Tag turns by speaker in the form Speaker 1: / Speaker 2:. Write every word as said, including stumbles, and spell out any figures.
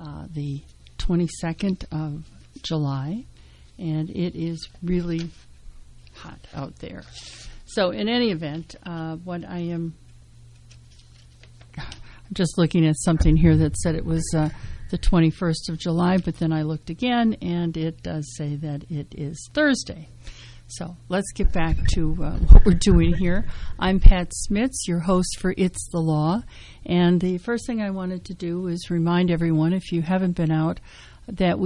Speaker 1: uh, the twenty-second of July, and it is really hot out there. So in any event, uh, what I am I'm just looking at something here that said it was uh, the twenty-first of July, but then I looked again, and it does say that it is Thursday. So let's get back to uh, what we're doing here. I'm Pat Smits, your host for It's the Law, and the first thing I wanted to do is remind everyone, if you haven't been out, that we